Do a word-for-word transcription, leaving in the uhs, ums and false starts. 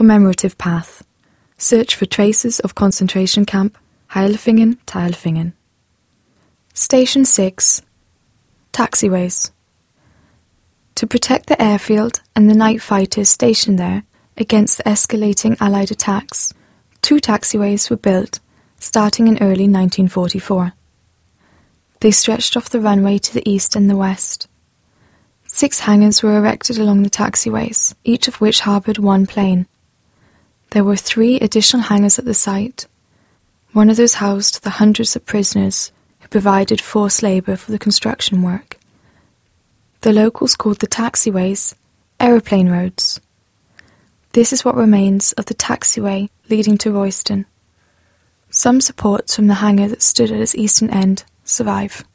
Commemorative Path. Search for traces of concentration camp Heilfingen to Heilfingen. Station six. Taxiways. To protect the airfield and the night fighters stationed there against the escalating Allied attacks, two taxiways were built, starting in early nineteen forty-four. They stretched off the runway to the east and the west. Six hangars were erected along the taxiways, each of which harboured one plane. There were three additional hangars at the site. One of those housed the hundreds of prisoners who provided forced labour for the construction work. The locals called the taxiways aeroplane roads. This is what remains of the taxiway leading to Royston. Some supports from the hangar that stood at its eastern end survive.